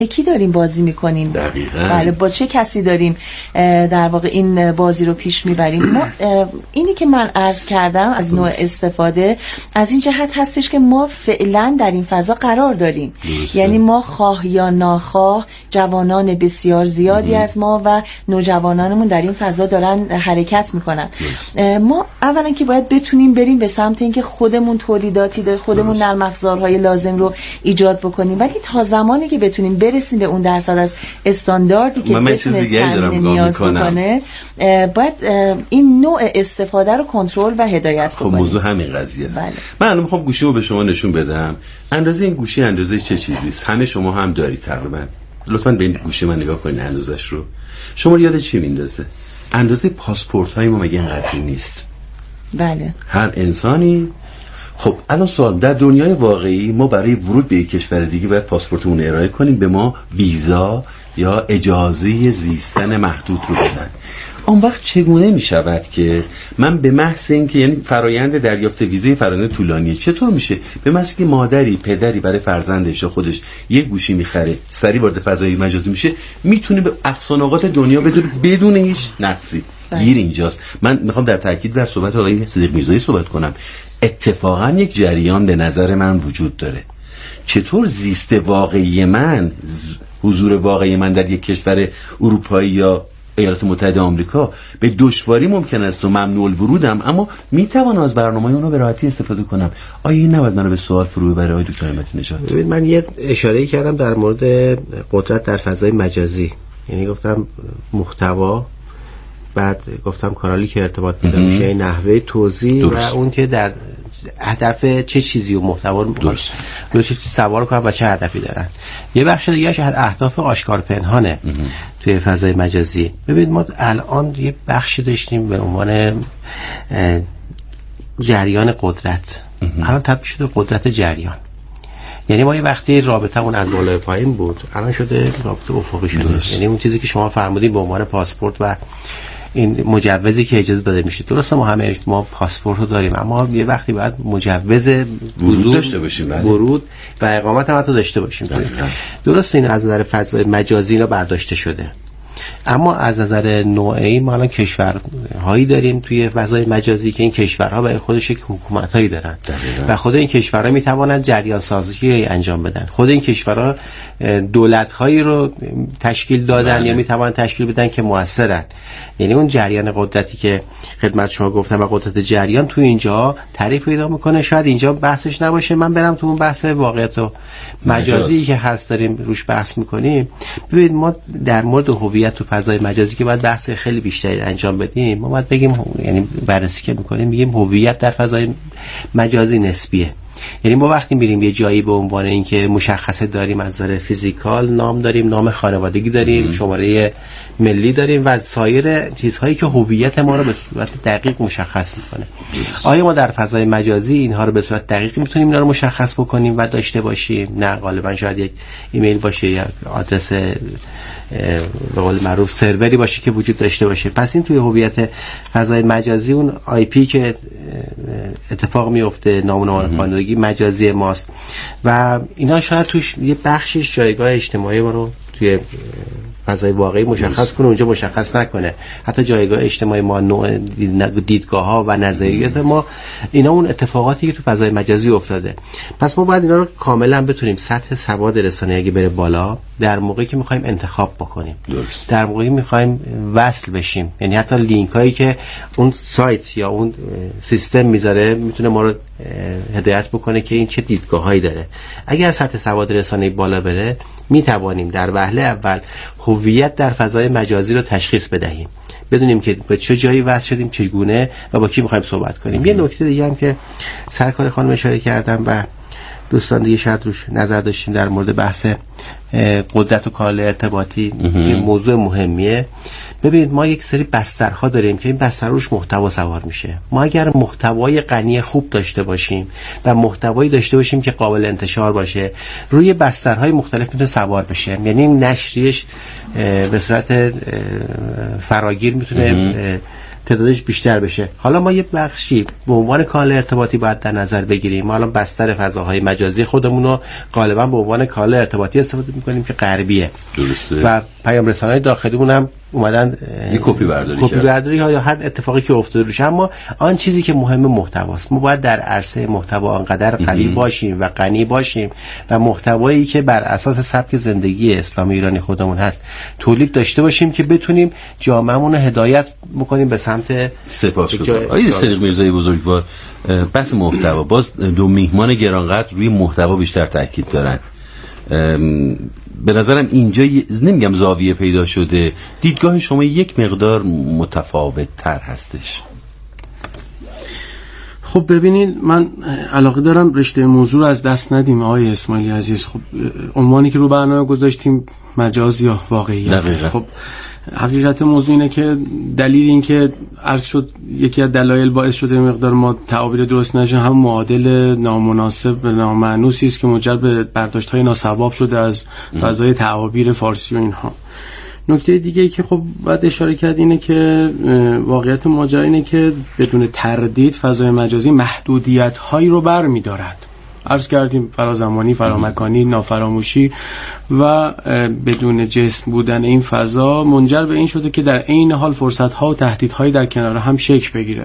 کی داریم بازی میکنیم؟ دقیقاً. بله، با چه کسی داریم در واقع این بازی رو پیش میبریم. ما اینی که من عرض کردم از نوع استفاده از این جهت هستش که ما فعلا در این فضا قرار داریم. یعنی ما خواه یا ناخواه جوانان بسیار زیادی از ما و نوجوانانمون در این فضا دارن حرکت میکنن. ما اولا که باید بتونیم بریم به سمت اینکه خودمون تولیداتی داریم، خودمون نرم افزارهای لازم رو ایجاد بکنیم، ولی تا زمانی که بتونیم برسیم به اون درصد از استانداردی که بتونه تامین نیاز بکنه، باید این نوع استفاده رو کنترل و هدایت کنیم. خب موضوع همین قضیه است. بله. من الان میخوام گوشیمو به شما نشون بدم. اندازه این گوشی اندازه چه چیزی است؟ همه شما هم دارید تقریبا. لطفاً به این گوشی من نگاه کنید، اندازش رو. شما یاد چی میندازه؟ اندازه پاسپورت های ما مگه اینقدر نیست؟ بله. هر انسانی. خب الان سوال، در دنیای واقعی ما برای ورود به یک کشور دیگه باید پاسپورتمون ارائه کنیم، به ما ویزا یا اجازه زیستن محدود رو بدن. اون وقت چگونه می شود که من به محض اینکه، یعنی فرایند دریافت ویزای فرایند طولانیه، چطور میشه به محض اینکه مادری پدری برای فرزندش یا خودش یک گوشی میخره، سریع وارد فضای مجازی میشه، میتونه به اقصا نقاط دنیا بدون هیچ نقصی؟ گیر اینجاست. من میخوام در تاکید بر صحبت آقای صدیق میرزایی صحبت کنم. اتفاقا یک جریان به نظر من وجود داره. چطور زیست واقعی من، حضور واقعی من در یک کشور اروپایی یا ایالات متحده آمریکا به دشواری ممکن است و ممنوع الورودم، اما میتوانم از برنامه‌های اونها به راحتی استفاده کنم. آیا این نباید منو به سوال فرو ببره آقای دکتر نعمتی نژاد؟ ببین، من یه اشاره‌ای کردم در مورد قدرت در فضای مجازی، یعنی گفتم محتوا، بعد گفتم کانالی که ارتباط پیدا میشه، نحوه توزیع و اون که در هدف چه چیزی و محتوا رو چه سوار کنن و چه هدفی دارن. یه بخش دیگه‌اش اهداف آشکار پنهانه توی فضای مجازی. ببینید ما الان یه بخشی داشتیم به عنوان جریان قدرت، الان تبدیل شده قدرت جریان. یعنی ما یه وقتی رابطمون از بالا به پایین بود، الان شده رابطه افقی شده. یعنی اون چیزی که شما فرمودید به عنوان پاسپورت و این مجوزی که اجازه داده میشه، درسته ما پاسپورت رو داریم، اما یه وقتی باید مجوز ورود داشته باشیم، ورود و اقامت هم حتی داشته باشیم. درسته این از نظر فضای مجازی رو برداشته شده، اما از نظر نوعی ما الان کشورهایی داریم توی فضای مجازی که این کشورها برای خودش یک حکومتایی دارن و خود این کشورها میتوانند جریان سازی انجام بدن. خود این کشورها دولت‌هایی رو تشکیل دادن یا میتوانند تشکیل بدن که موثرن. یعنی اون جریان قدرتی که خدمت شما گفتم و قدرت جریان تو اینجا تعریف پیدا میکنه. شاید اینجا بحثش نباشه، من برم تو اون بحث واقعیت و مجازی که هست داریم روش بحث میکنیم. ببینید ما در مورد هویت تو فضای مجازی که باید بحث خیلی بیشتری انجام بدیم، ما باید بگیم، یعنی بررسی که میکنیم میگیم هویت در فضای مجازی نسبیه. یعنی ما وقتی میریم یه جایی به عنوان اینکه مشخصه داریم، از نظر فیزیکال نام داریم، نام خانوادگی داریم، شماره ملی داریم و سایر چیزهایی که هویت ما رو به صورت دقیق مشخص میکنه. آیا ما در فضای مجازی اینها رو به صورت دقیق میتونیم اینا رو مشخص بکنیم و داشته باشیم؟ نه، غالبا شاید یک ایمیل باشه یا آدرس به قول معروف سروری باشه که وجود داشته باشه. پس این توی هویت فضای مجازی اون آی پی که اتفاق میفته، نام خانوادگی مجازی ماست و اینا شاید توش یه بخشش جایگاه اجتماعی ما رو توی فضای واقعی مشخص کنه، اونجا مشخص نکنه. حتی جایگاه اجتماعی ما، نوع دیدگاه ها و نظریات ما، اینا اون اتفاقاتی که تو فضای مجازی افتاده. پس ما باید اینا رو کاملا بتونیم سطح سواد رسانه‌ای اگه بره بالا، در موقعی که میخوایم انتخاب بکنیم، در موقعی میخوایم وصل بشیم، یعنی حتی لینک هایی که اون سایت یا اون سیستم میذاره میتونه ما رو هدایت بکنه که این چه دیدگاه هایی داره. اگر سطح سواد رسانه‌ای بالا بره، میتوانیم در وهله اول هویت در فضای مجازی رو تشخیص بدهیم، بدونیم که به چه جایی وصل شدیم، چگونه و با کی میخوایم صحبت کنیم. یه نکته دیگه هم که سرکار خانم اشاره کردم و دوستان دیگه شاید روش نظر داشتیم در مورد بحث قدرت و کانال ارتباطی که موضوع مهمیه. ببینید ما یک سری بسترها داریم که این بستر روش محتوا سوار میشه. ما اگر محتوای غنی خوب داشته باشیم و محتوایی داشته باشیم که قابل انتشار باشه، روی بسترهای مختلف میتونه سوار بشه. یعنی نشریش به صورت فراگیر میتونه تعدادش بیشتر بشه. حالا ما یه بخشی به عنوان کانال ارتباطی باید در نظر بگیریم. ما الان بستر فضاهای مجازی خودمون رو غالبا به عنوان کانال ارتباطی استفاده می‌کنیم که غربیه. درسته. و پیام رسانای داخلیمون هم اومدن یه کپی برداری یا هر اتفاقی که افتاده روش. اما آن چیزی که مهم محتواست. ما باید در عرصه محتوا آنقدر قوی باشیم و غنی باشیم و محتوایی که بر اساس سبک زندگی اسلامی ایرانی خودمون هست تولید داشته باشیم که بتونیم جامعهمون رو هدایت بکنیم به سمت سپاسگزارم. آقای صدیق میرزایی بزرگوار، بحث محتوا، باز دو میهمان گرانقدر روی محتوا بیشتر تاکید دارن. به نظرم اینجا نمیگم زاویه پیدا شده، دیدگاه شما یک مقدار متفاوت تر هستش. خب ببینید، من علاقه دارم رشته موضوع رو از دست ندیم آقای اسماعیلی عزیز. خب عنوانی که رو برنامه گذاشتیم مجاز یا واقعیت. دقیقا. خب حقیقت موضوع اینه که دلیل این که عرض شد یکی از دلایل باعث شده مقدار ما تعابیر درست نشه هم معادل نامناسب و نامعنوسی است که منجر به برداشت‌های ناصواب شده از فضای تعابیر فارسی و اینها. نکته دیگه ای که خب باید اشاره کرد اینه که واقعیت ماجرا اینه که بدون تردید فضای مجازی محدودیت‌هایی رو برمی‌دارد. عرض کردیم فرازمانی، فرامکانی، نافراموشی و بدون جسم بودن این فضا منجر به این شده که در عین حال فرصت‌ها و تهدیدهایی در کنار هم شکل بگیره.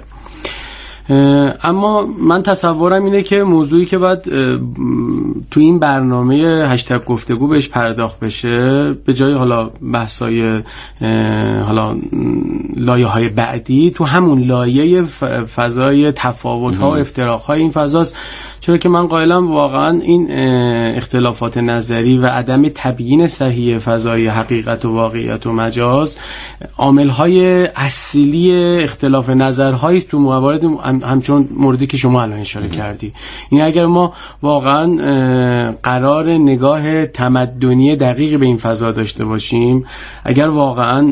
اما من تصورم اینه که موضوعی که باید تو این برنامه هشتگ گفتگو بهش پرداخت بشه، به جای حالا بحثای حالا لایه‌های بعدی، تو همون لایه فضای تفاوت‌ها و افتراق‌های این فضاست. چرا که من قائلم واقعا این اختلافات نظری و عدم تبیین صحیح فضای حقیقت و واقعیت و مجاز عامل‌های اصلی اختلاف نظرهایی تو موارد همچون موردی که شما الان اشاره کردی. این اگر ما واقعا قرار نگاه تمدنی دقیق به این فضا داشته باشیم، اگر واقعا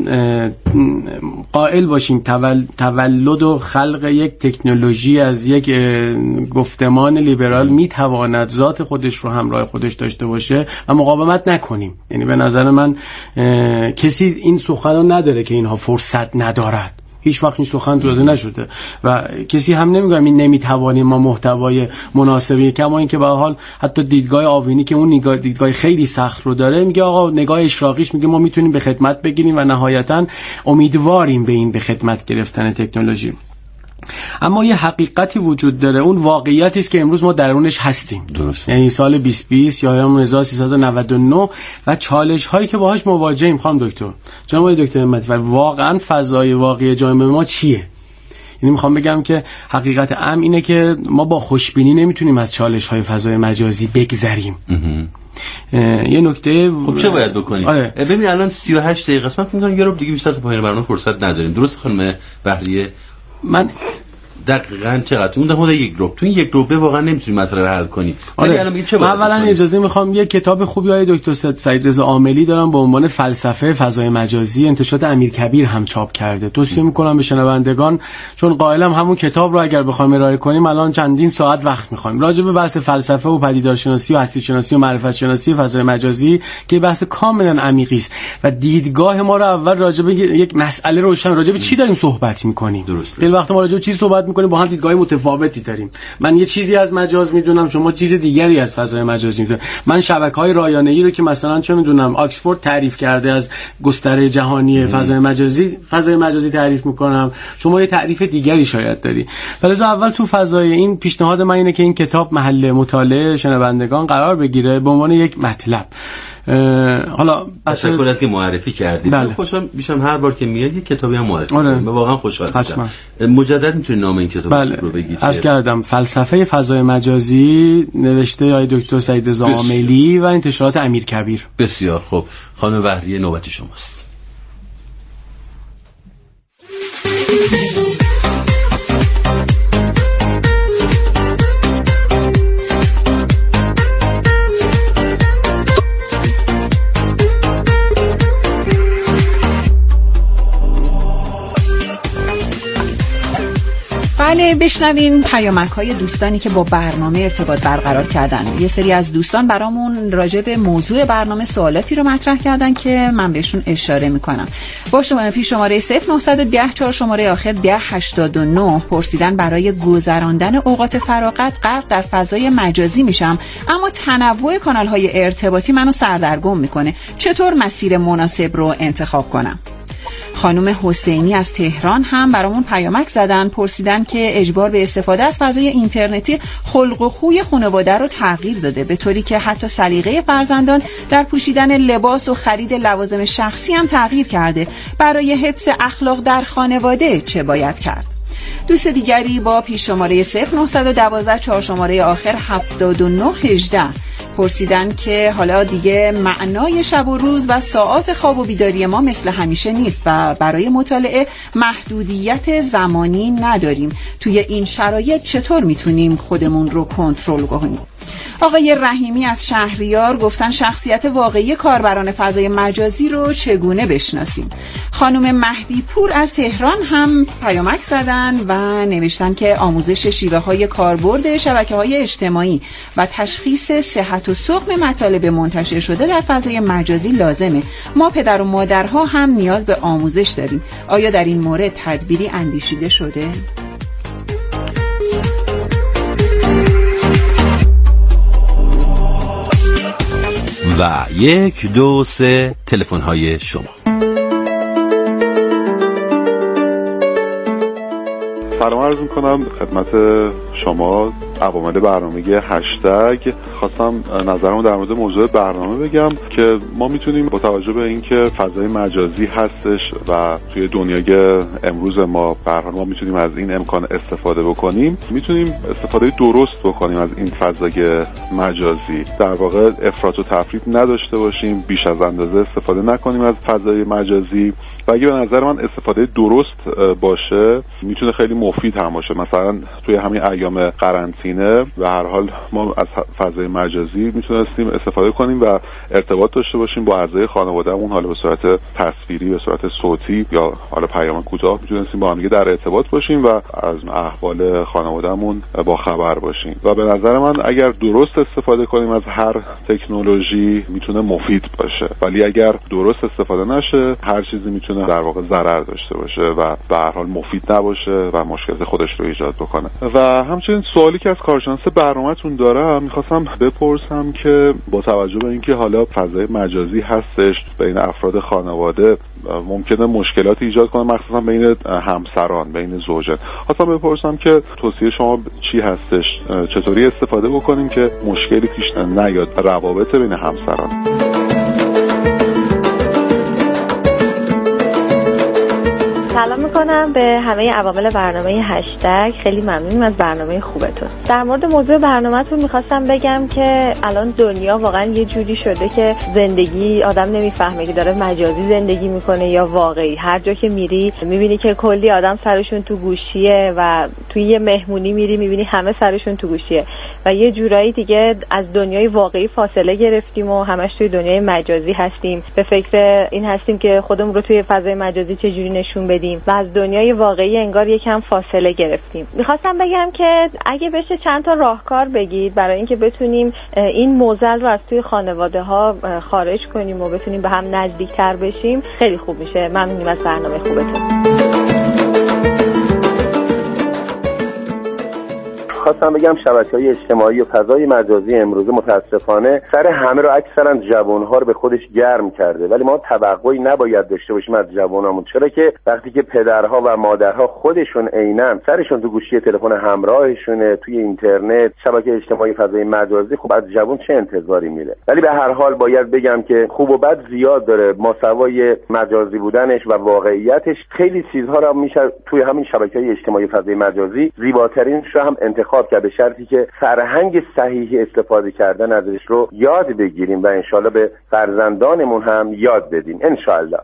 قائل باشیم تولد و خلق یک تکنولوژی از یک گفتمان لیبرال میتواند ذات خودش رو همراه خودش داشته باشه و مقاومت نکنیم. یعنی به نظر من کسی این سخن نداره که اینها فرصت ندارد. هیچ وقت این سخن دوزه نشده و کسی هم نمیگه این نمیتوانیم ما محتوای مناسبی، کما اینکه به هر حال حتی دیدگاه آوینی که اون دیدگاه خیلی سخت رو داره میگه آقا نگاه اشراقیش میگه ما میتونیم به خدمت بگیریم و نهایتا امیدواریم به این به خدمت گرفتن تکنولوژی. اما یه حقیقتی وجود داره، اون واقعیتی است که امروز ما درونش هستیم. درست. یعنی سال 2020 یا همون 1399 و چالش هایی که باهاش مواجهیم. خانم دکتر، جناب دکتر همتی، واقعا فضای واقعی جامعه ما چیه؟ یعنی میخوام بگم که حقیقت امر اینه که ما با خوشبینی نمیتونیم از چالش های فضای مجازی بگذریم. یه نکته خب چه باید بکنیم؟ ببین الان 38 دقیقه است، من فکر می‌کنم یه رو دیگه بیشتر تا پایان برنامه فرصت نداریم. درست خانم بهریه؟ من دقیقاً چقدر اون در یک گروپ تو این یک گروپ واقعا نمیتونی مسئله رو حل کنی. اولا اجازه میخوام یه کتاب خوبی های دکتر سعید رضا عاملی دارم به عنوان فلسفه فضای مجازی، انتشارات امیرکبیر هم چاپ کرده. توصیه میکنم به شنوندگان، چون قائلم همون کتاب رو اگر بخوایم ارائه کنیم الان چندین ساعت وقت میخوایم راجع به بحث فلسفه و پدیدارشناسی و هستی شناسی و معرفت شناسی فضای مجازی که بحث کاملا عمیقی است و دیدگاه ما رو اول راجع به یک مسئله روشن، راجع به چی داریم صحبت میکنیم. خیلی وقت ما راجع به چی صحبت میکنیم با هم دیدگاه متفاوتی داریم. من یه چیزی از مجاز میدونم، شما چیز دیگری از فضای مجازی میدونید. من شبکه‌های رایانه‌ای رو که مثلا چه میدونم آکسفورد تعریف کرده از گستره جهانی فضای مجازی تعریف میکنم، شما یه تعریف دیگری شاید داری. فلذا اول تو فضای این پیشنهاد من اینه که این کتاب محل مطالعه شنوندگان قرار بگیره به عنوان یک مطلب. حالا تشکر از که معرفی کردید. بله. خوشحال میشم هر بار که میاد یک کتابی هم معرفی کنید. من واقعا خوشحال میشم. مجدد میتونید نام این کتاب رو بگید؟ عرض کردم فلسفه فضای مجازی، نوشته آقای دکتر سعید رضا عاملی و انتشارات امیرکبیر. بسیار خوب. خانم بهریه نوبت شماست. بله، بشنوین پیامک‌های دوستانی که با برنامه ارتباط برقرار کردن. یه سری از دوستان برامون راجع به موضوع برنامه سوالاتی رو مطرح کردن که من بهشون اشاره میکنم. با شماره 0910 4 شماره آخر 1089 پرسیدن برای گذراندن اوقات فراغت غرق در فضای مجازی میشم، اما تنوع کانال‌های ارتباطی منو سردرگم میکنه. چطور مسیر مناسب رو انتخاب کنم؟ خانم حسینی از تهران هم برامون پیامک زدن، پرسیدن که اجبار به استفاده از فضای اینترنتی خلق و خوی خانواده رو تغییر داده، به طوری که حتی سلیقه فرزندان در پوشیدن لباس و خرید لوازم شخصی هم تغییر کرده. برای حفظ اخلاق در خانواده چه باید کرد؟ دوست دیگری با پیش شماره 0912 4 شماره آخر 7918 پرسیدن که حالا دیگه معنای شب و روز و ساعات خواب و بیداری ما مثل همیشه نیست و برای مطالعه محدودیت زمانی نداریم. توی این شرایط چطور میتونیم خودمون رو کنترل کنیم؟ آقای رحیمی از شهریار گفتن شخصیت واقعی کاربران فضای مجازی رو چگونه بشناسیم؟ خانم مهدی پور از تهران هم پیامک زدن و نوشتن که آموزش شیوه‌های کاربرد شبکه‌های اجتماعی و تشخیص صحت و سقم مطالب منتشر شده در فضای مجازی لازمه. ما پدر و مادرها هم نیاز به آموزش داریم. آیا در این مورد تدبیری اندیشیده شده؟ و 1 2 3 تلفن های شما. سلام عرض میکنم خدمت شما عوامل برنامه هشتگ. خواستم نظرمو در مورد موضوع برنامه بگم که ما میتونیم با توجه به اینکه فضای مجازی هستش و توی دنیای امروز ما به هر حال ما میتونیم از این امکان استفاده بکنیم، میتونیم استفاده درست بکنیم از این فضای مجازی. در واقع افراط و تفریط نداشته باشیم، بیش از اندازه استفاده نکنیم از فضای مجازی و اگه به نظر من استفاده درست باشه میتونه خیلی مفید هم باشه. مثلا توی همین ایام قرنطینه به هر حال ما از فضای مجازی میتونستیم استفاده کنیم و ارتباط داشته باشیم با اعضای خانوادهمون، حالا به صورت تصویری، به صورت صوتی یا حالا پیام کوتاه میتونستیم با هم دیگه در ارتباط باشیم و از احوال خانوادهمون با خبر باشیم. و به نظر من اگر درست استفاده کنیم از هر تکنولوژی میتونه مفید باشه، ولی اگر درست استفاده نشه هر چیزی میتونه در واقع ضرر داشته باشه و به هر حال مفید نباشه و مشکل خودش رو ایجاد بکنه. و همچنین سوالی که از کارشناس برنامه‌تون دارم میخواستم بپرسم که با توجه به اینکه حالا فضای مجازی هستش بین افراد خانواده ممکنه مشکلاتی ایجاد کنه، مخصوصا بین همسران، بین زوجین، خواستم بپرسم که توصیه شما چی هستش؟ چطوری استفاده بکنیم که مشکلی پیش نیاد روابط بین همسران؟ سلام میکنم به همه عوامل برنامه هشتگ. خیلی ممنونم از برنامه خوبتون. در مورد موضوع برنامه‌تون میخواستم بگم که الان دنیا واقعا یه جوری شده که زندگی آدم نمیفهمه که داره مجازی زندگی میکنه یا واقعی. هر جا که میری میبینی که کلی آدم سرشون تو گوشیه و توی یه مهمونی میری میبینی همه سرشون تو گوشیه و یه جورایی دیگه از دنیای واقعی فاصله گرفتیم و همش توی دنیای مجازی هستیم. به فکر این هستیم که خودمون رو توی فضای مجازی چجوری نشون بدیم و از دنیای واقعی انگار یکم فاصله گرفتیم. میخواستم بگم که اگه بشه چند تا راهکار بگید برای اینکه بتونیم این معضل رو از توی خانواده ها خارج کنیم و بتونیم به هم نزدیکتر بشیم، خیلی خوب میشه. ممنونیم از برنامه خوبتون. خواستم بگم شبکه‌های اجتماعی و فضای مجازی امروزه متاسفانه سر همه رو اکثرا جوان‌ها رو به خودش گرم کرده، ولی ما توقعی نباید داشته باشیم از جوانامون، چرا که وقتی که پدرها و مادرها خودشون عیناً سرشون تو گوشی تلفن همراهشونه، توی اینترنت، شبکه اجتماعی، فضای مجازی، خب از جوان چه انتظاری میره؟ ولی به هر حال باید بگم که خوب و بد زیاد داره. ماسوای مجازی بودنش و واقعیتش خیلی چیزها رو میشه توی همین شبکه‌های اجتماعی فضای مجازی زیباترینش رو هم انتخاب کرد، به شرطی که فرهنگ صحیح استفاده کردن ازش رو یاد بگیریم و انشالله به فرزندانمون هم یاد بدیم انشالله.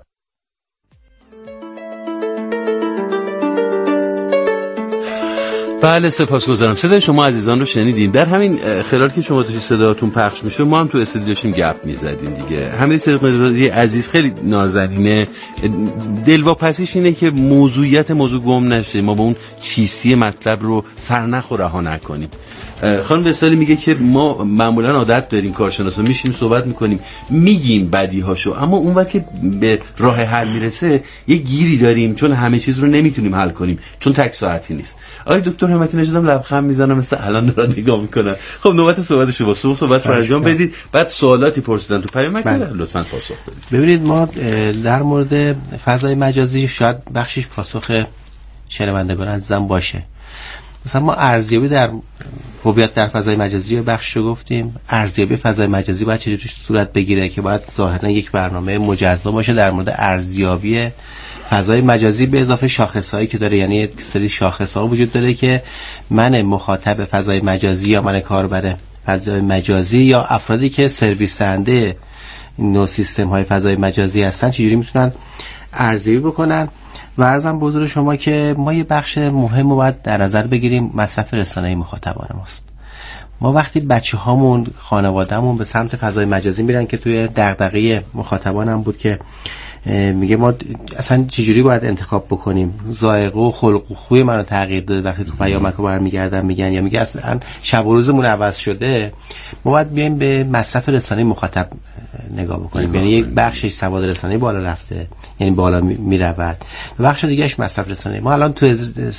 بله سپاسگزارم. صدای شما عزیزان رو شنیدیم. در همین خلال که شما داشتید صداتون پخش میشه ما هم تو استودیو داشتیم گپ میزدیم دیگه. همین صدق مرزادی عزیز خیلی نازنینه، دلواپسیش اینه که موضوع گم نشه، ما با اون چیستی مطلب رو سرنخ و رها نکنیم. خانم وصالی میگه که ما معمولا عادت داریم کارشناسا میشیم صحبت میکنیم میگیم بدیهاشو، اما اون وقت که به راه حل میرسه یه گیری داریم چون همه چیز رو نمیتونیم حل کنیم چون تک ساعتی نیست. آقای دکتر همتی نژادم لبخند میزنم مثل الان دارن نگاه میکنن. خب نوبت صحبت شما، صحبت رو انجام بدید، بعد سوالاتی پرسیدن تو پیامک لطفاً پاسخ بدید. ببینید ما در مورد فضای مجازی شاید بخشش پاسخ شنوندگان عزیزم باشه. مثلا ما ارزیابی در هویت در فضای مجازی رو بخش رو گفتیم. ارزیابی فضای مجازی باید چجوری صورت بگیره که باید ظاهرا یک برنامه مجزا باشه در مورد ارزیابی فضای مجازی به اضافه شاخصهایی که داره، یعنی یک سری شاخصها وجود داره که من مخاطب فضای مجازی یا من کاربر فضای مجازی یا افرادی که سرویس دهنده نوع سیستم های فضای مجازی هستن چجوری میتونن ارزیابی بکنن. و عرضم به حضور شما که ما یه بخش مهم رو باید در نظر بگیریم، مصرف رسانه‌ای مخاطبان ماست. ما وقتی بچه‌هامون خانواده‌مون به سمت فضای مجازی میرن که توی دغدغه مخاطبانم بود که میگه ما اصلا چجوری باید انتخاب بکنیم، ذائقه و خلق و خوی منو تغییر داده وقتی تو پیامکو برمیگردن میگن، یا میگه اصلا شب و روزمون عوض شده، ما باید بیایم به مصرف رسانه‌ای مخاطب نگاه بکنیم. یعنی یک بخشش سواد رسانه‌ای بالا رفته، یعنی بالا میرود، و بخش دیگه‌اش مصرف رسانه‌ای. ما الان تو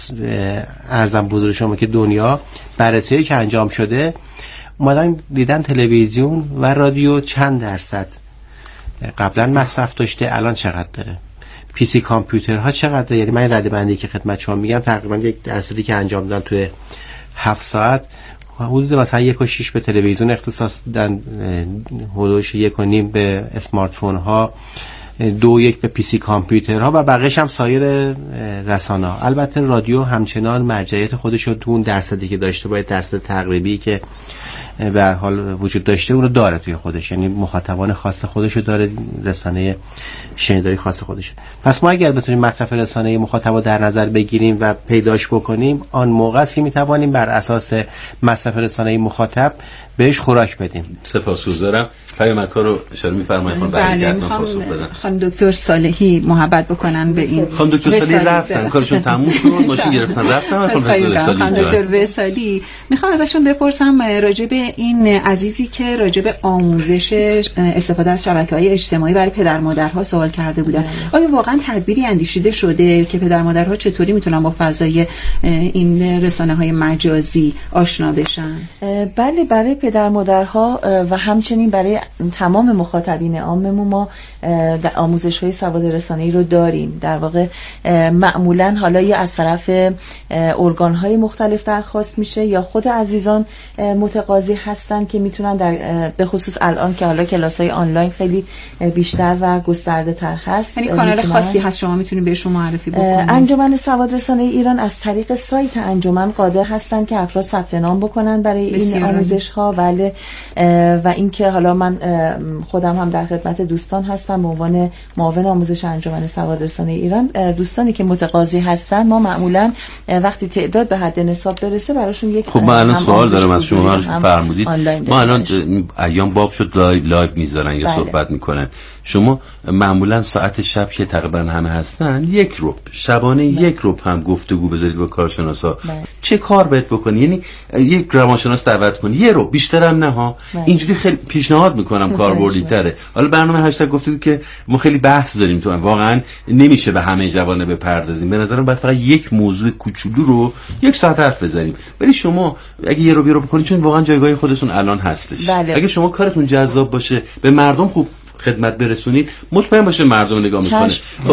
ارزم بزرگ شما که دنیا بررسی‌ای که انجام شده اومدن دیدن تلویزیون و رادیو چند درصد قبلا مصرف داشته، الان چقدر داره، پی سی کامپیوترها چقدر داره. یعنی من رده بندی که خدمت شما میگم تقریبا 1% که انجام دادن توی 7 ساعت، حدود مثلا 1.6 به تلویزیون اختصاص دادن، حدود 1.5 به اسمارت فون ها، 2.1 به پی سی کامپیوترها و بقیه‌اش هم سایر رسانه‌ها. البته رادیو همچنان مرجعیت خودش رو تو اون درصدی که داشته باید درصد تقریبی که به هر حال وجود داشته اون رو داره توی خودش، یعنی مخاطبان خاص خودش رو داره، رسانه شنیداری خاص خودش. پس ما اگر بتونیم مصرف رسانه مخاطب رو در نظر بگیریم و پیداش بکنیم، آن موقع است که میتوانیم بر اساس مصرف رسانه مخاطب بهش خوراک بدیم. سپاسگزارم. پیامک‌ها رو اشاره می‌فرمایید خانم برگردن پاسخ بدن. خانم دکتر صالحی محبت بکنن به این. خانم دکتر صالحی رفتن، کارشون تموم شد، ماشین گرفتن رفتن. خانم دکتر وصالی میخوام ازشون بپرسم راجع به این عزیزی که راجع به آموزش استفاده از شبکه‌های اجتماعی برای پدر مادرها سوال کرده بودن. آیا واقعا تدبیری اندیشیده شده که پدر مادرها چطوری میتونن با فضای این رسانه‌های مجازی آشنا بشن؟ بله، برای پدر مادرها و همچنین برای تمام مخاطبین عاممون ما آموزش‌های سواد رسانه‌ای رو داریم. در واقع معمولاً حالا یا از طرف ارگان‌های مختلف درخواست میشه یا خود عزیزان متقاضی هستن که میتونن به خصوص الان که حالا کلاس‌های آنلاین خیلی بیشتر و گسترده‌تر هست، یعنی کانال خاصی هست شما میتونید بهشون معرفی بکنید. انجمن سواد رسانه‌ای ایران از طریق سایت انجمن قادر هستن که افراد ثبت نام بکنن برای این آموزش‌ها. بله، و اینکه حالا من خودم هم در خدمت دوستان هستم به عنوان معاون آموزش انجمن سواد رسانه‌ای ایران. دوستانی که متقاضی هستن ما معمولا وقتی تعداد به حد نصاب برسه براشون یک خب من الان سوال دارم از شما فرمودید، ما الان ایام باب شد لایو میذارن یا صحبت میکنن، شما معمولا ساعت شب که تقریبا همه هستن یک ربع شبانه یک ربع هم گفتگو بذارید با کارشناسا. چه کار باید بکنی؟ یعنی یک روانشناس دعوت کنی یه رو بیشتر هم نه ها، اینجوری خیلی پیشنهاد میکنم کاربردی تره. حالا برنامه هشتگ گفتگو که ما خیلی بحث داریم تو واقعا نمیشه به همه جوانه بپردازیم، به نظرم باید فقط یک موضوع کوچولو رو یک ساعت حرف بزنیم. ولی شما اگه یه رو بکنید چون واقعا جایگاه خودتون الان هستش. اگه شما کارتون جذاب باشه به مردم خوب خدمت برسونید مطمئن باشه مردم نگاه میکنه.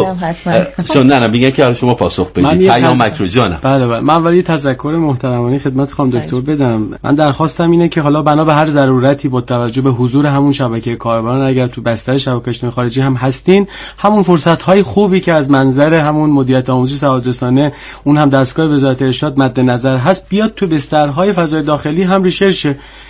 خب نه میگن که شما پاسخ بدید پیامک رو جانم. بله من ولی تذکر محترمانه خدمت خانم دکتر بدم. من درخواستم اینه که حالا بنا به هر ضرورتی با توجه به حضور همون شبکه کاربران اگر تو بستر شبکه اجتماعی خارجی هم هستین، همون فرصت های خوبی که از منظر همون مدیریت آموزشی سواد رسانه اون هم دستگاه وزارت ارشاد مد نظر هست بیاد تو بسترهای فضای داخلی هم ریشرش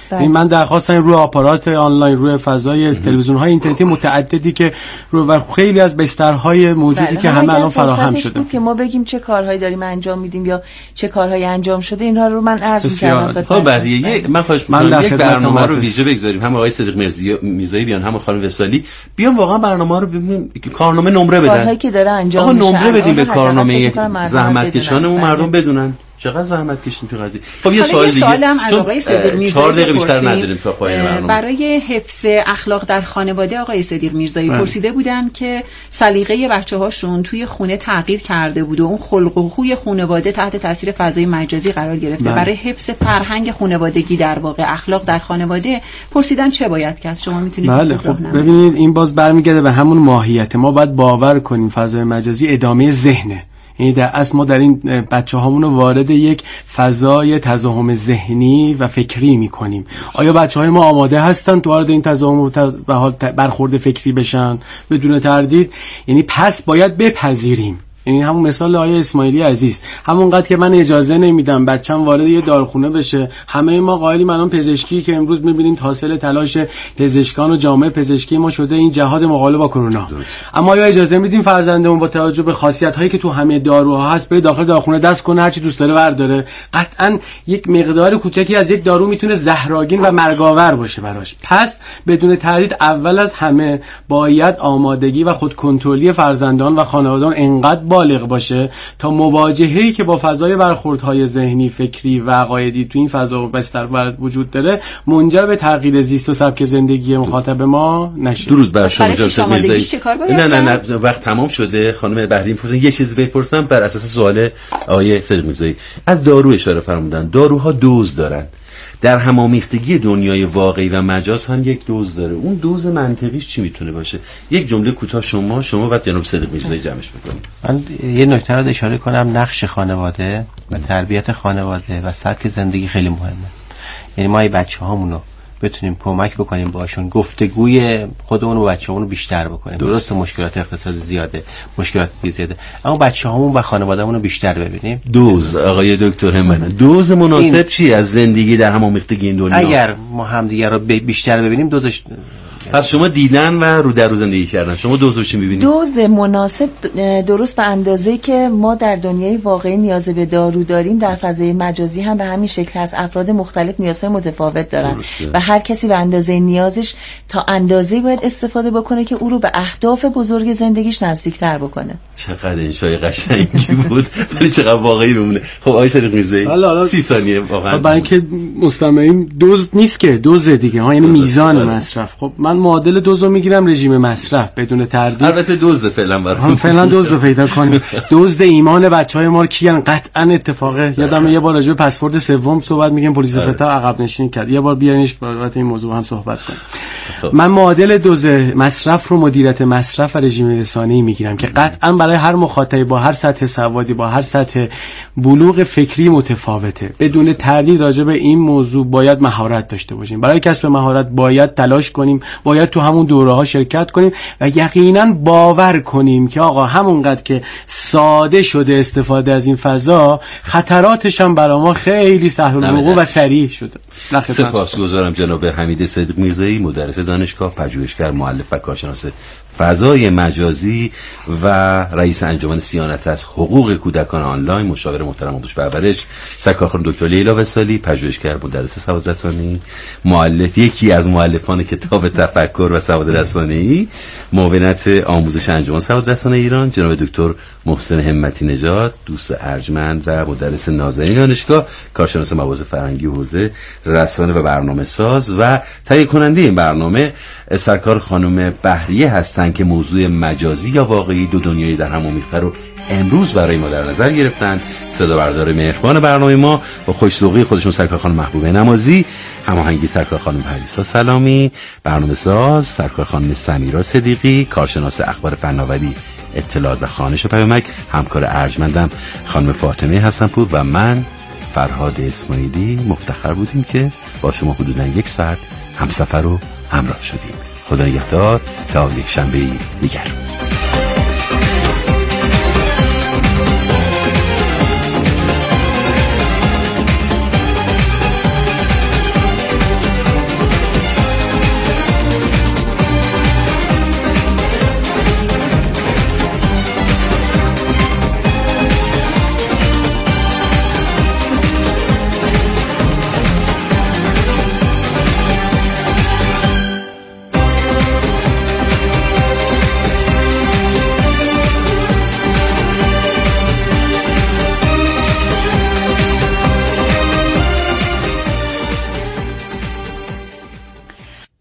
من درخواستم روی آپارات آنلاین، روی فضای تلویزیون‌های اینترنتی متعددی که و خیلی از بسترهای موجودی که همه الان فراهم شده که ما بگیم چه کارهایی داریم انجام میدیم یا چه کارهایی انجام شده، اینها رو من عرض می‌کردم. خب بقیه من خواهش می‌کنم یک برنامه رو ویژه بگذاریم، هم آقای صدیق میرزایی بیان، هم خانم وصالی بیان، واقعا برنامه رو ببینیم، کارنامه نمره بدن، کارهایی که داره انجام میشه نمره بدیم به کارنامه زحمتکشانمون، مردم بدونن چقدر زحمت کشیدیم تو قضیه. خب یه سوال دیگه سوالم از آقای صدیق میرزایی 4 دقیقه بیشتر نداریم تا پایان برنامه. برای حفظ اخلاق در خانواده آقای صدیق میرزایی پرسیده بودن که سلیقه بچه‌هاشون توی خونه تغییر کرده بود و اون خلق و خوی خانواده تحت تاثیر فضای مجازی قرار گرفته. برای حفظ فرهنگ خانوادگی در واقع اخلاق در خانواده پرسیدن چه باید کرد؟ شما میتونید بله خب ببینید این باز برمیگرده به همون ماهیت. ما باید باور کنیم فضای مجازی ادامه ذهنه. یعنی در اصل ما در این بچه‌هامون رو وارد یک فضای تزاحم ذهنی و فکری می‌کنیم. آیا بچه‌های ما آماده هستن تو وارد این تزاحم و برخورد فکری بشن؟ بدون تردید. یعنی پس باید بپذیریم. یعنی همون مثال آقای اسماعیلی عزیز، همونقدر که من اجازه نمیدم بچه‌م وارد یه داروخونه بشه، همه ما قائلیم الان پزشکی که امروز می‌بینیم حاصل تلاش پزشکان و جامعه پزشکی ما شده این جهاد مقابله با کرونا. اما آیا اجازه میدیم فرزندمون با توجه به خاصیت‌هایی که تو همه داروها هست بره داخل داروخونه دست کنه هر چی دوست داره برداره؟ قطعاً یک مقدار کوچکی از یک دارو میتونه زهرآگین و مرگاور باشه براش. پس بدون تردید اول از همه باید آمادگی و خودکنترلی فرزندان و خانواده‌ان انقدر بالغ باشه تا مواجهه‌ای که با فضای برخوردهای ذهنی، فکری و عقایدی تو این فضا بستر وجود داره منجر به تغییر زیست و سبک زندگی مخاطب ما نشه. درود بر شما جناب میرزایی. نه وقت تمام شده. خانم بحری می‌پرسن یه چیزی بپرسم بر اساس سوال آقای صدیق میرزایی. از دارو اشاره فرمودن. داروها دوز دارن. در همامیختگی دنیای واقعی و مجاز هم یک دوز داره. اون دوز منطقیش چی میتونه باشه؟ یک جمله کوتاه شما و جناب صدیق میرزایی جمعش بکنید. من یه نکته رو اشاره کنم. نقش خانواده و تربیت خانواده و سبک زندگی خیلی مهمه. یعنی ما ای بچه‌هامونو بتونیم کمک بکنیم باشون، گفتگوی خودمون و بچه‌مون رو بیشتر بکنیم. درسته مشکلات اقتصادی زیاده، مشکلات زیاده، اما بچه‌هامون و خانواده‌مون رو بیشتر ببینیم. دوز آقای دکتر همت، دوز مناسب چی از زندگی در همامیختگی این دنیا؟ اگر ما همدیگه رو بیشتر ببینیم دوزش. پس شما دیدن و رو در رو زندگی کردن، شما دوزو چی می‌بینید؟ دوز مناسب درست به اندازه‌ای که ما در دنیای واقعی نیاز به دارو داریم، در فضای مجازی هم به همین شکل هست. افراد مختلف نیازهای متفاوت دارن و هر کسی به اندازه نیازش تا اندازه‌ای باید استفاده بکنه که او رو به اهداف بزرگ زندگیش نزدیک‌تر بکنه. چقدر انشای قشنگی بود ولی چقدر واقعی بمونه. خب آقای صدیق میرزایی 30 ثانیه واقعا. برای اینکه مستمعین دوز نیست که دوز دیگه ها، یعنی میزان مصرف. خب من معادل دوز رو میگیرم رژیم مصرف بدون تردید. البته دوز فعلا برام فعلا دوز رو پیدا کنیم. دوز ایمان بچهای ما کیان؟ قطعا اتفاقه. یادم یه بار راجع به پاسپورت سوم صحبت میگیم پلیس فتا عقب نشینی کرد. یه بار بیارینش بابت این موضوع هم صحبت کنیم. من معادل دوز مصرف رو مدیریت مصرف و رژیم رسانه‌ای میگیرم که قطعا برای هر مخاطبی با هر سطح سوادی، با هر سطح بلوغ فکری متفاوته. بدون تردید راجع به این موضوع باید مهارت داشته باشیم. برای کسب مهارت باید تلاش کنیم، باید تو همون دوره‌ها شرکت کنیم و یقینا باور کنیم که آقا همونقدر که ساده شده استفاده از این فضا، خطراتش هم برای ما خیلی سهل الوقوع و سریع شده. سپاسگزارم جناب حمید صدیق میرزایی، مدرس دانشگاه، پژوهشگر، مؤلف و کارشناس فضای مجازی و رئیس انجمن صیانت از حقوق کودکان آنلاین، مشاور محترم آموزش و پرورش، سرکار خانم دکتر لیلا وصالی، پژوهشگر، مدرس سواد رسانی، مؤلف، یکی از مؤلفان کتاب تفکر و سواد رسانی، معاونت آموزش انجمن سواد رسانی ایران، جناب دکتر محسن همتی نژاد، دوست ارجمند و مدرس نازنین دانشگاه، کارشناس موارد فرهنگی حوزه رسانه و برنامه‌ساز و تهیه کننده این برنامه سرکار خانم بحریه هستند که موضوع مجازی یا واقعی دو دنیای در هم آمیخته رو امروز برای ما در نظر گرفتن. صدا بردار مهربان برنامه ما با خوش‌ذوقی خودشون سرکار خانم محبوبه نمازی، هماهنگی سرکار خانم پریسا سلامی، برنامه‌ساز سرکار خانم سمیرا صدیقی، کارشناس اخبار فناوری، اطلاعات و خوانش و پیامک همکار ارجمندم خانم فاطمه حسن‌پور و من فرهاد اسماعیلی مفتخر بودیم که با شما حدوداً 1 ساعت همسفر و همراه شدیم. خدا نگهدار تا یک شنبه دیگر.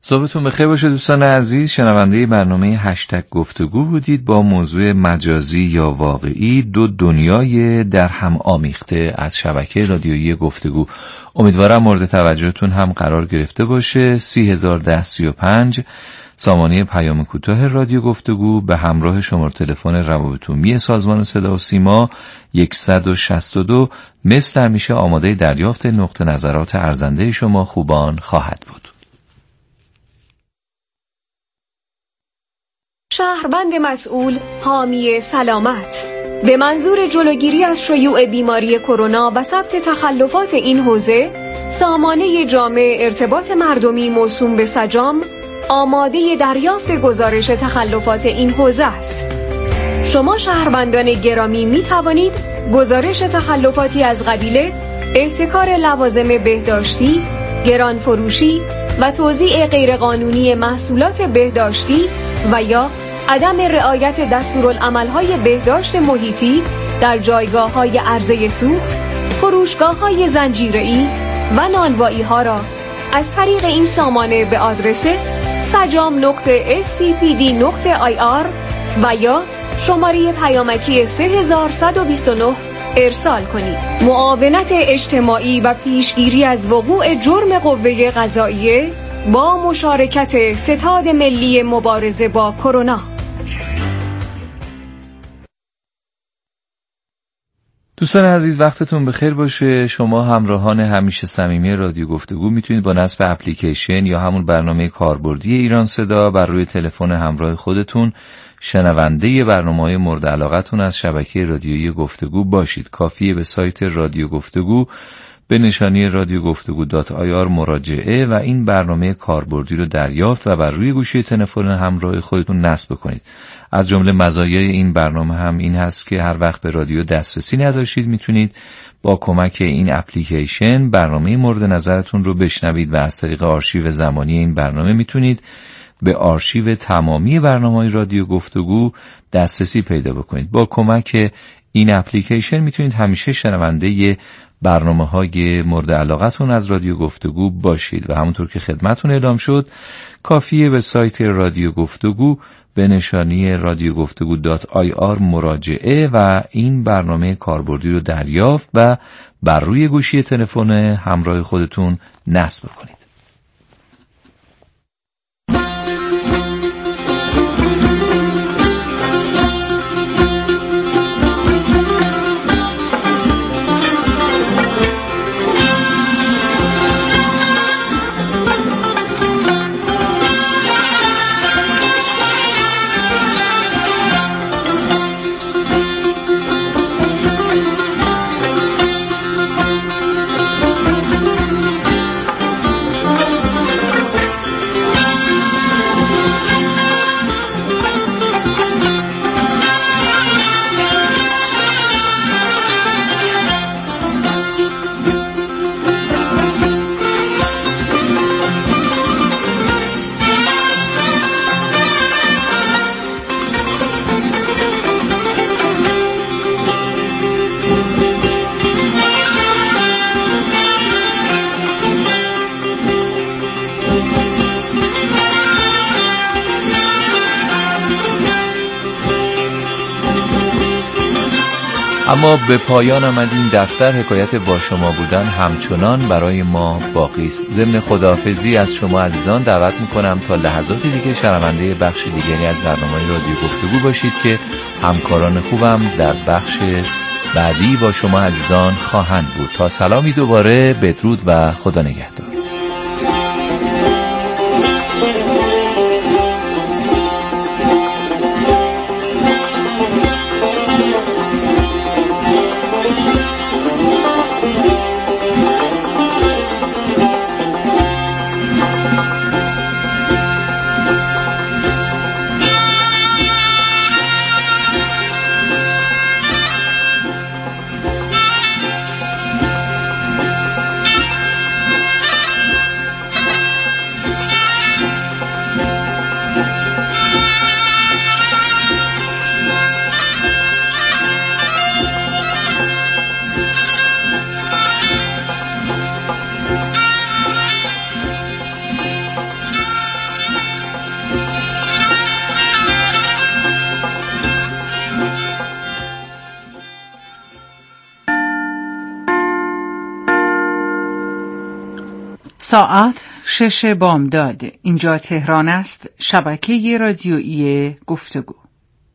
صبحتون بخیر باشه دوستان عزیز. شنونده برنامه هشتگ گفتگو بودید با موضوع مجازی یا واقعی، دو دنیای در هم آمیخته از شبکه رادیویی گفتگو. امیدوارم مورد توجهتون هم قرار گرفته باشه. 301035 سامانه پیام کوتاه رادیو گفتگو به همراه شماره تلفن روابط عمومی سازمان صدا و سیما 162 مثل همیشه آماده دریافت نقطه نظرات ارزنده شما خوبان خواهد بود. شهروند مسئول حامی سلامت به منظور جلوگیری از شیوع بیماری کرونا و ثبت تخلفات این حوزه، سامانه جامع ارتباط مردمی موسوم به سجام آماده دریافت گزارش تخلفات این حوزه است. شما شهروندان گرامی می توانید گزارش تخلفاتی از قبیل احتکار لوازم بهداشتی، گرانفروشی و توزیع غیرقانونی محصولات بهداشتی و یا عدم رعایت دستورالعمل‌های بهداشت محیطی در جایگاه‌های عرضه سوخت، فروشگاه‌های زنجیره‌ای و نانوایی‌ها را از طریق این سامانه به آدرس sajam.scpd.ir و یا شماره پیامکی 3129 ارسال کنید. معاونت اجتماعی و پیشگیری از وقوع جرم قوه قضاییه با مشارکت ستاد ملی مبارزه با کرونا. دوستان عزیز وقتتون بخیر باشه. شما همراهان همیشه صمیمی رادیو گفتگو میتونید با نصب اپلیکیشن یا همون برنامه کاربردی ایران صدا بر روی تلفن همراه خودتون شنونده برنامه‌های مورد علاقتون از شبکه رادیویی گفتگو باشید. کافیه به سایت رادیو گفتگو به نشانی radiogoftagu.ir مراجعه و این برنامه کاربردی رو دریافت و بر روی گوشی تلفن همراه خودتون نصب کنید. از جمله مزایای این برنامه هم این هست که هر وقت به رادیو دسترسی نداشتید میتونید با کمک این اپلیکیشن برنامه مورد نظرتون رو بشنوید و از طریق آرشیو زمانی این برنامه میتونید به آرشیو تمامی برنامه‌های رادیو گفتگو دسترسی پیدا بکنید. با کمک این اپلیکیشن میتونید همیشه شنونده برنامه‌های مورد علاقتون از رادیو گفتگو باشید و همونطور که خدمتتون اعلام شد کافیه به سایت رادیو گفتگو به نشانی radiogoftagu.ir مراجعه و این برنامه کاربردی رو دریافت و بر روی گوشی تلفن همراه خودتون نصب کنید. اما به پایان آمد این دفتر. حکایت با شما بودن همچنان برای ما باقی است. ضمن خداحافظی از شما عزیزان دعوت میکنم تا لحظات دیگه شنونده بخش دیگری از برنامه رادیو گفتگو باشید که همکاران خوبم در بخش بعدی با شما عزیزان خواهند بود. تا سلامی دوباره، بدرود و خدا نگهدار. ساعت 6 بامداد. اینجا تهران است. شبکه رادیویی گفتگو.